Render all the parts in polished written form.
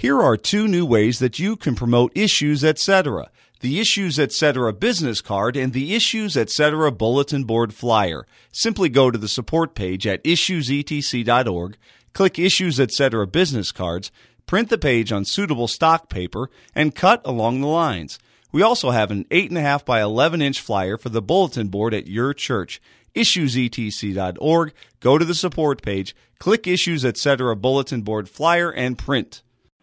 Here are 2 new ways that you can promote Issues Etc. The Issues Etc. business card and the Issues Etc. bulletin board flyer. Simply go to the support page at issuesetc.org, click Issues Etc. business cards, print the page on suitable stock paper, and cut along the lines. We also have an 8.5 by 11-inch flyer for the bulletin board at your church. issuesetc.org, go to the support page, click Issues Etc. bulletin board flyer, and print.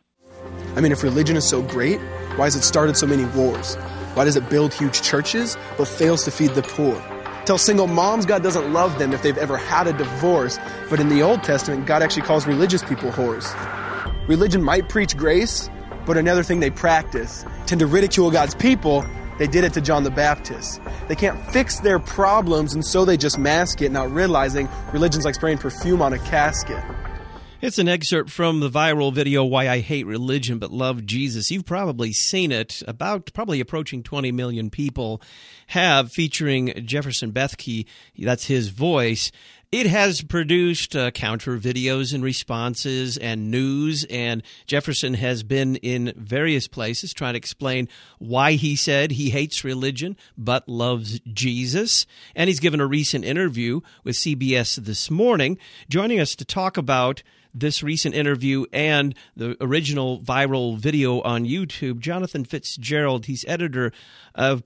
I mean, if religion is so great, why has it started so many wars? Why does it build huge churches but fails to feed the poor? Tell single moms God doesn't love them if they've ever had a divorce, but in the Old Testament, God actually calls religious people whores. Religion might preach grace, but another thing they practice, tend to ridicule God's people. They did it to John the Baptist. They can't fix their problems, and so they just mask it, not realizing religion's like spraying perfume on a casket. It's an excerpt from the viral video, Why I Hate Religion But Love Jesus. You've probably seen it. Probably approaching 20 million people have, featuring Jefferson Bethke. That's his voice. It has produced counter videos and responses and news, and Jefferson has been in various places trying to explain why he said he hates religion but loves Jesus. And he's given a recent interview with CBS This Morning. Joining us to talk about this recent interview and the original viral video on YouTube, Jonathan Fitzgerald. He's editor of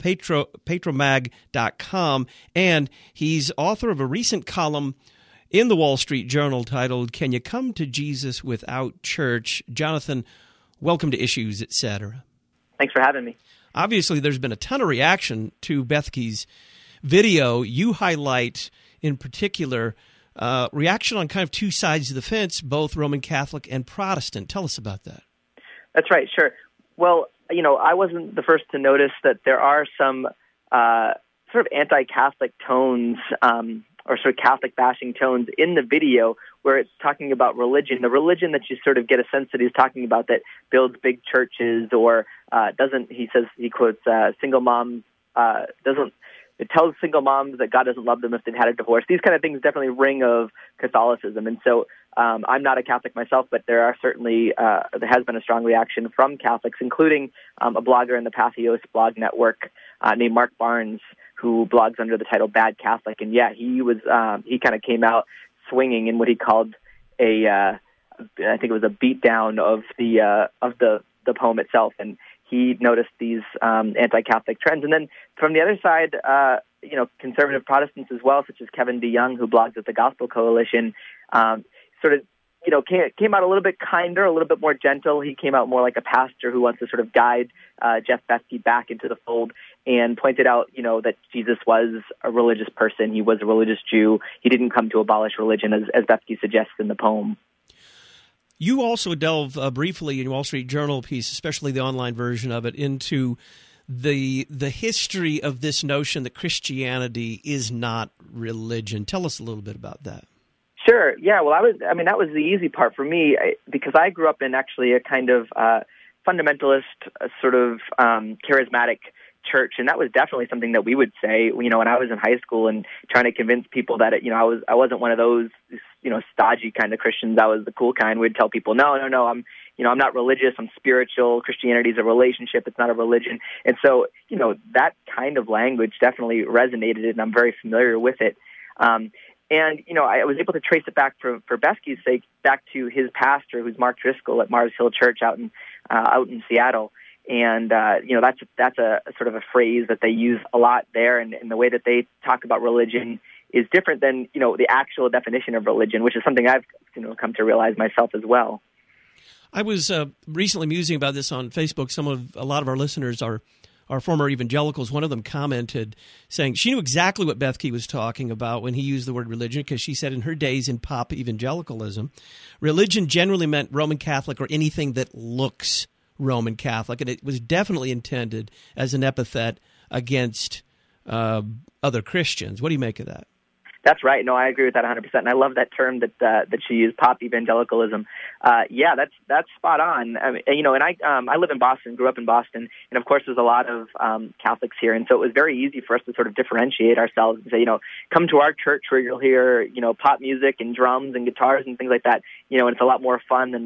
Petromag.com, and he's author of a recent column in the Wall Street Journal titled, Can You Come to Jesus Without Church? Jonathan, welcome to Issues, Etc. Thanks for having me. Obviously, there's been a ton of reaction to Bethke's video. You highlight, in particular, reaction on kind of 2 sides of the fence, both Roman Catholic and Protestant. Tell us about that. That's right, sure. Well, I wasn't the first to notice that there are some sort of anti-Catholic tones or sort of Catholic bashing tones in the video where it's talking about religion, the religion that you sort of get a sense that he's talking about that builds big churches or doesn't, he says, he quotes, single moms, it tells single moms that God doesn't love them if they've had a divorce. These kind of things definitely ring of Catholicism. And so I'm not a Catholic myself, but there are certainly, there has been a strong reaction from Catholics, including a blogger in the Patheos blog network named Mark Barnes, who blogs under the title Bad Catholic. And yeah, he kind of came out swinging in what he called I think it was a beatdown of the poem itself. And he noticed these anti-Catholic trends. And then from the other side, conservative Protestants as well, such as Kevin DeYoung, who blogs at the Gospel Coalition, sort of, came out a little bit kinder, a little bit more gentle. He came out more like a pastor who wants to sort of guide Jeff Bethke back into the fold and pointed out, that Jesus was a religious person. He was a religious Jew. He didn't come to abolish religion, as Bethke suggests in the poem. You also delve briefly in Wall Street Journal piece, especially the online version of it, into the history of this notion that Christianity is not religion. Tell us a little bit about that. Sure. Yeah. Well, that was the easy part for me because I grew up in actually a kind of fundamentalist, sort of charismatic church, and that was definitely something that we would say, when I was in high school and trying to convince people that I wasn't one of those stodgy kind of Christians. I was the cool kind. We'd tell people, no, I'm not religious. I'm spiritual. Christianity is a relationship. It's not a religion. And so that kind of language definitely resonated, and I'm very familiar with it. And I was able to trace it back for Bethke's sake back to his pastor, who's Mark Driscoll at Mars Hill Church out in Seattle. And, that's a sort of a phrase that they use a lot there. And the way that they talk about religion is different than, the actual definition of religion, which is something I've, come to realize myself as well. I was recently musing about this on Facebook. A lot of our listeners are former evangelicals. One of them commented saying she knew exactly what Bethke was talking about when he used the word religion, because she said in her days in pop evangelicalism, religion generally meant Roman Catholic or anything that looks Roman Catholic, and it was definitely intended as an epithet against other Christians. What do you make of that? That's right. No, I agree with that 100%. And I love that term that she used, pop evangelicalism. Yeah, that's spot on. I mean, and I live in Boston, grew up in Boston, and of course there's a lot of Catholics here, and so it was very easy for us to sort of differentiate ourselves and say, come to our church where you'll hear, pop music and drums and guitars and things like that. And it's a lot more fun than that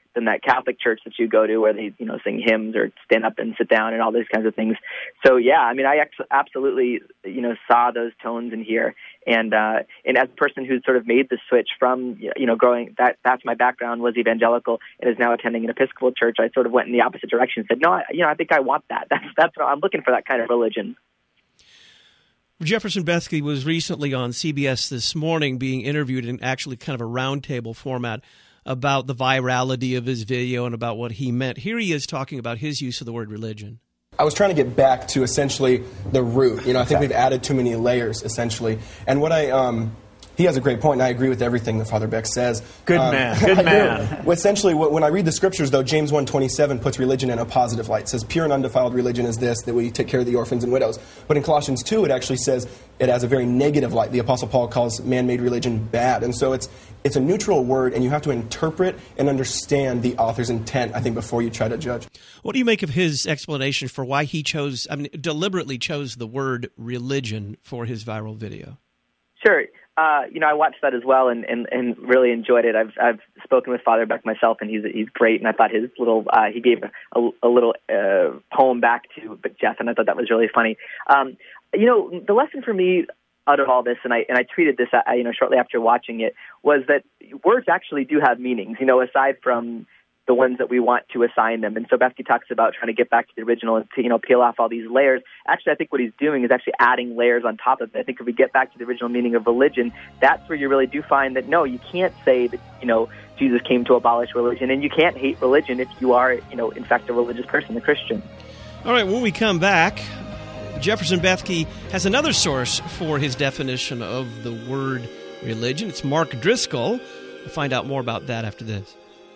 than that Catholic church that you go to where they, sing hymns or stand up and sit down and all those kinds of things. So yeah, I mean, I absolutely, saw those tones in here. And as a person who's sort of made the switch from, growing, that's my background, was evangelical, and is now attending an Episcopal church, I sort of went in the opposite direction and said, no, I think I want that. That's what I'm looking for, that kind of religion. Jefferson Bethke was recently on CBS This Morning being interviewed in actually kind of a roundtable format about the virality of his video and about what he meant. Here he is talking about his use of the word religion. I was trying to get back to essentially the root. I think we've added too many layers, essentially. And what he has a great point, and I agree with everything that Father Beck says. Good man. Well, essentially, when I read the scriptures, though, James 1:27 puts religion in a positive light. It says, pure and undefiled religion is this, that we take care of the orphans and widows. But in Colossians 2, it actually says it has a very negative light. The Apostle Paul calls man-made religion bad. And so it's a neutral word, and you have to interpret and understand the author's intent, I think, before you try to judge. What do you make of his explanation for why he deliberately chose the word religion for his viral video? Sure. I watched that as well and really enjoyed it. I've spoken with Father Beck myself, and he's great. And I thought his little he gave a little poem back to Jeff, and I thought that was really funny. The lesson for me out of all this, and I tweeted this shortly after watching it, was that words actually do have meanings. Aside from the ones that we want to assign them. And so Bethke talks about trying to get back to the original and to, peel off all these layers. Actually, I think what he's doing is actually adding layers on top of it. I think if we get back to the original meaning of religion, that's where you really do find that, no, you can't say that, Jesus came to abolish religion, and you can't hate religion if you are, in fact, a religious person, a Christian. All right, when we come back, Jefferson Bethke has another source for his definition of the word religion. It's Mark Driscoll. We'll find out more about that after this.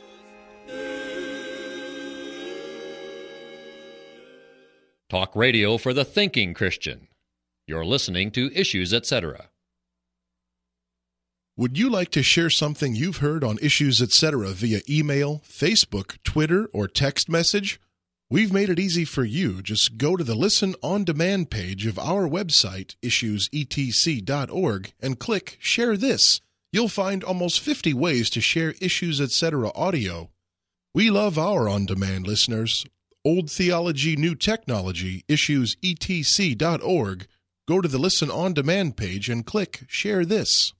Talk radio for the thinking Christian. You're listening to Issues, Etc. Would you like to share something you've heard on Issues, Etc. via email, Facebook, Twitter, or text message? We've made it easy for you. Just go to the Listen On Demand page of our website, issuesetc.org, and click Share This. You'll find almost 50 ways to share Issues, Etc. audio. We love our on-demand listeners. Old Theology, New Technology, issuesetc.org. Go to the Listen On Demand page and click Share This.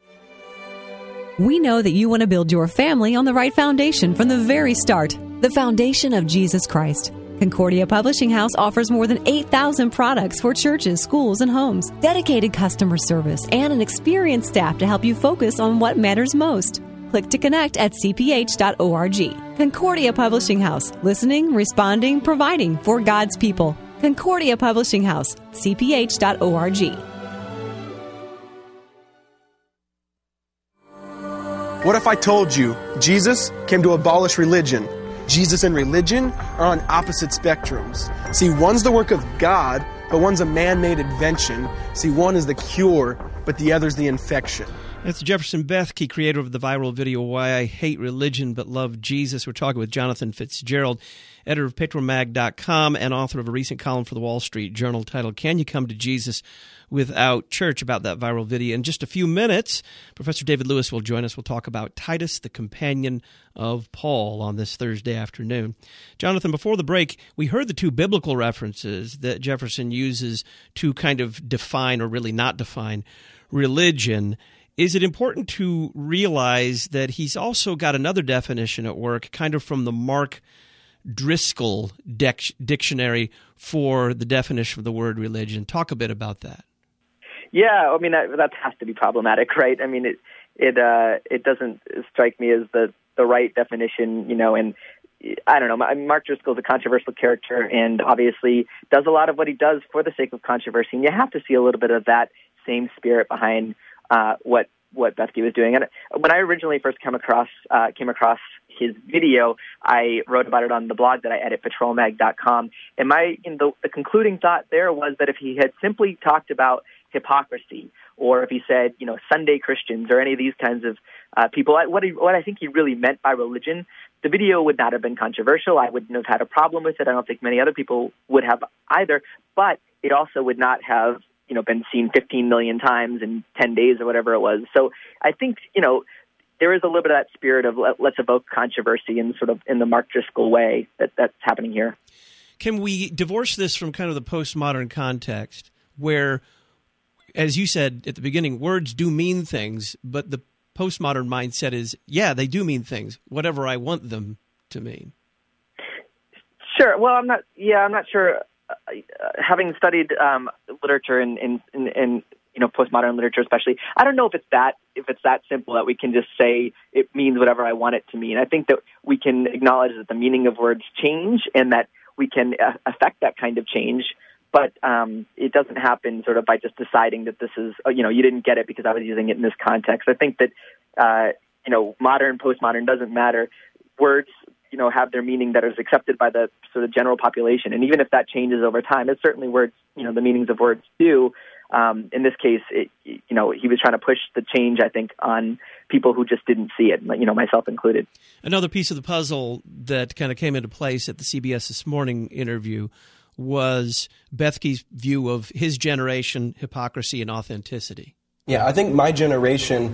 We know that you want to build your family on the right foundation from the very start, the foundation of Jesus Christ. Concordia Publishing House offers more than 8,000 products for churches, schools, and homes, dedicated customer service, and an experienced staff to help you focus on what matters most. Click to connect at cph.org. Concordia Publishing House. Listening, responding, providing for God's people. Concordia Publishing House. cph.org. What if I told you Jesus came to abolish religion? Jesus and religion are on opposite spectrums. See, one's the work of God, but one's a man-made invention. See, one is the cure, but the other's the infection. That's Jefferson Bethke, creator of the viral video, Why I Hate Religion But Love Jesus. We're talking with Jonathan Fitzgerald, editor of PatriotMag.com and author of a recent column for the Wall Street Journal titled, Can You Come to Jesus Without Church?, about that viral video. In just a few minutes, Professor David Lewis will join us. We'll talk about Titus, the companion of Paul, on this Thursday afternoon. Jonathan, before the break, we heard the two biblical references that Jefferson uses to kind of define, or really not define, religion. Is it important to realize that he's also got another definition at work, kind of from the Mark Driscoll dictionary for the definition of the word religion? Talk a bit about that. Yeah, I mean, that has to be problematic, right? I mean, it doesn't strike me as the right definition, and I don't know. Mark Driscoll is a controversial character and obviously does a lot of what he does for the sake of controversy, and you have to see a little bit of that same spirit behind what Bethke was doing. And when I originally first came across his video, I wrote about it on the blog that I edit, patrolmag.com. And the concluding thought there was that if he had simply talked about hypocrisy, or if he said, Sunday Christians, or any of these kinds of people, what I think he really meant by religion, the video would not have been controversial. I wouldn't have had a problem with it. I don't think many other people would have either. But it also would not have been seen 15 million times in 10 days or whatever it was. So I think, there is a little bit of that spirit of let's evoke controversy in sort of in the Mark Driscoll way that's happening here. Can we divorce this from kind of the postmodern context where, as you said at the beginning, words do mean things, but the postmodern mindset is, yeah, they do mean things, whatever I want them to mean? Sure. Well, I'm not sure. Having studied literature and postmodern literature, especially, I don't know if it's that simple that we can just say it means whatever I want it to mean. I think that we can acknowledge that the meaning of words change and that we can affect that kind of change, but it doesn't happen sort of by just deciding that this is, you didn't get it because I was using it in this context. I think that, modern, postmodern doesn't matter. Words, have their meaning that is accepted by the sort of general population. And even if that changes over time, it's certainly words, the meanings of words do. In this case, he was trying to push the change, I think, on people who just didn't see it, myself included. Another piece of the puzzle that kind of came into place at the CBS This Morning interview was Bethke's view of his generation, hypocrisy, and authenticity. Yeah, I think my generation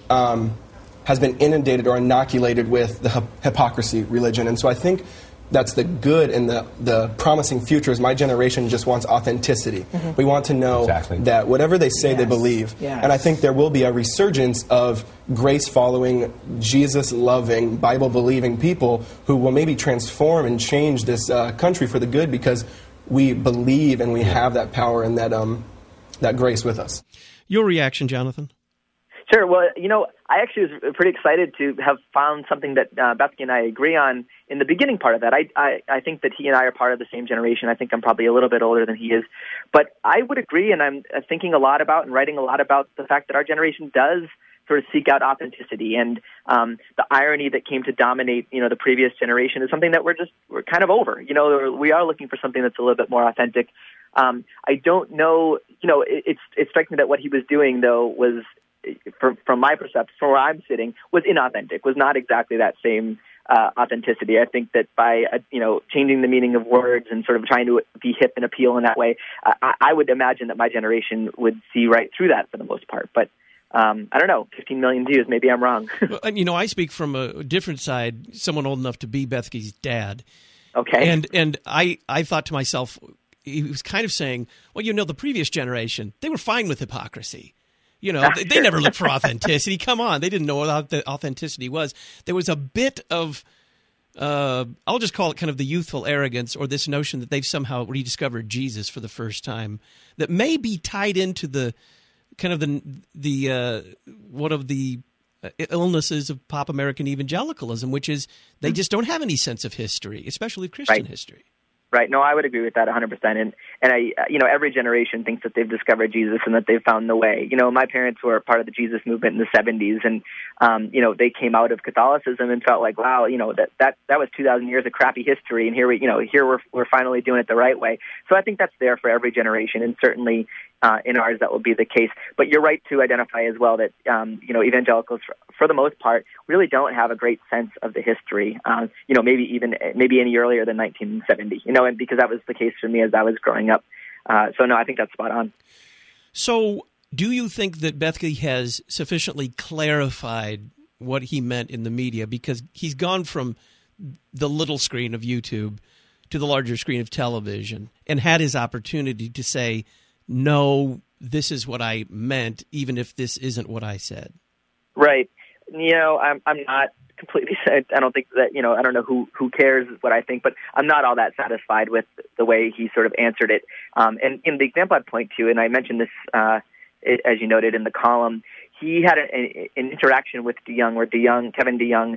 has been inundated or inoculated with the hypocrisy religion. And so I think that's the good and the promising future is my generation just wants authenticity. Mm-hmm. We want to know that whatever they say they believe. Yes. And I think there will be a resurgence of grace-following, Jesus-loving, Bible-believing people who will maybe transform and change this country for the good because we believe and we have that power and that grace with us. Your reaction, Jonathan? Sure. Well, I actually was pretty excited to have found something that Bethke and I agree on in the beginning part of that. I think that he and I are part of the same generation. I think I'm probably a little bit older than he is. But I would agree, and I'm thinking a lot about and writing a lot about the fact that our generation does sort of seek out authenticity. And the irony that came to dominate, the previous generation is something that we're kind of over. We are looking for something that's a little bit more authentic. I don't know, it strikes me that what he was doing, though, was, from my perception, from where I'm sitting, was inauthentic, was not exactly that same authenticity. I think that by, changing the meaning of words and sort of trying to be hip and appeal in that way, I would imagine that my generation would see right through that for the most part. But I don't know, 15 million views, maybe I'm wrong. Well, I speak from a different side, someone old enough to be Bethke's dad. Okay. And I thought to myself, he was kind of saying, well, the previous generation, they were fine with hypocrisy. They never looked for authenticity. Come on, they didn't know what the authenticity was. There was a bit of, I'll just call it kind of the youthful arrogance or this notion that they've somehow rediscovered Jesus for the first time that may be tied into the kind of the one of the illnesses of pop American evangelicalism, which is they just don't have any sense of history, especially Christian history. Right. No, I would agree with that 100%. And I, every generation thinks that they've discovered Jesus and that they've found the way. My parents were part of the Jesus movement in the 70s, and they came out of Catholicism and felt like, wow, that was 2,000 years of crappy history, and here we're finally doing it the right way. So I think that's there for every generation, and certainly in ours that will be the case. But you're right to identify as well that evangelicals, for the most part, really don't have a great sense of the history. Maybe any earlier than 1970. And because that was the case for me as I was growing up. So no, I think that's spot on. So, do you think that Bethke has sufficiently clarified what he meant in the media? Because he's gone from the little screen of YouTube to the larger screen of television and had his opportunity to say, no, this is what I meant, even if this isn't what I said. Right. I'm not completely, I don't think that, I don't know who cares what I think, but I'm not all that satisfied with the way he sort of answered it. And in the example I'd point to, and I mentioned this, as you noted in the column, he had an interaction with DeYoung where Kevin DeYoung,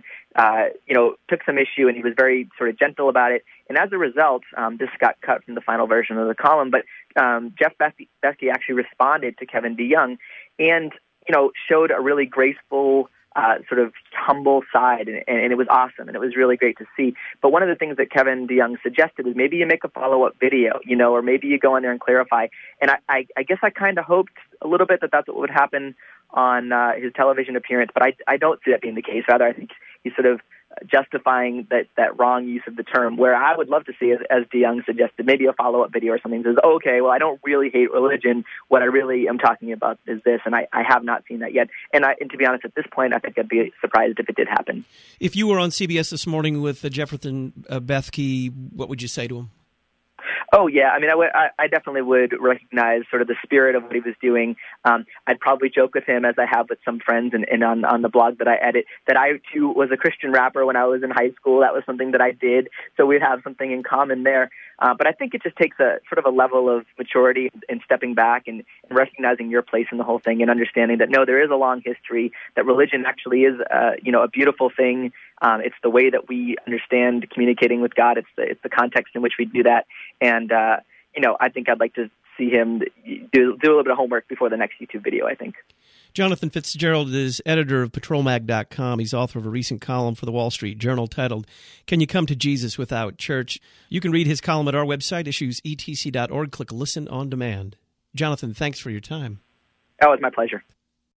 took some issue and he was very sort of gentle about it. And as a result, this got cut from the final version of the column, but Jeff Bethke actually responded to Kevin DeYoung and, showed a really graceful, sort of humble side, and it was awesome, and it was really great to see. But one of the things that Kevin DeYoung suggested is maybe you make a follow-up video, or maybe you go in there and clarify. And I guess I kind of hoped a little bit that that's what would happen on his television appearance, but I don't see that being the case. Rather, I think he sort of justifying that wrong use of the term, where I would love to see, as DeYoung suggested, maybe a follow-up video or something that says, okay, well, I don't really hate religion. What I really am talking about is this, and I have not seen that yet. And to be honest, at this point, I think I'd be surprised if it did happen. If you were on CBS this morning with Jefferson Bethke, what would you say to him? Oh, yeah. I mean, I definitely would recognize sort of the spirit of what he was doing. I'd probably joke with him, as I have with some friends and on the blog that I edit, that I, too, was a Christian rapper when I was in high school. That was something that I did. So we'd have something in common there. But I think it just takes a sort of a level of maturity and stepping back and recognizing your place in the whole thing and understanding that, no, there is a long history, that religion actually is, a beautiful thing. It's the way that we understand communicating with God. It's the context in which we do that. And, I think I'd like to see him do a little bit of homework before the next YouTube video, I think. Jonathan Fitzgerald is editor of PatrolMag.com. He's author of a recent column for the Wall Street Journal titled, Can You Come to Jesus Without Church? You can read his column at our website, issuesetc.org. Click Listen on Demand. Jonathan, thanks for your time. Oh, it's my pleasure.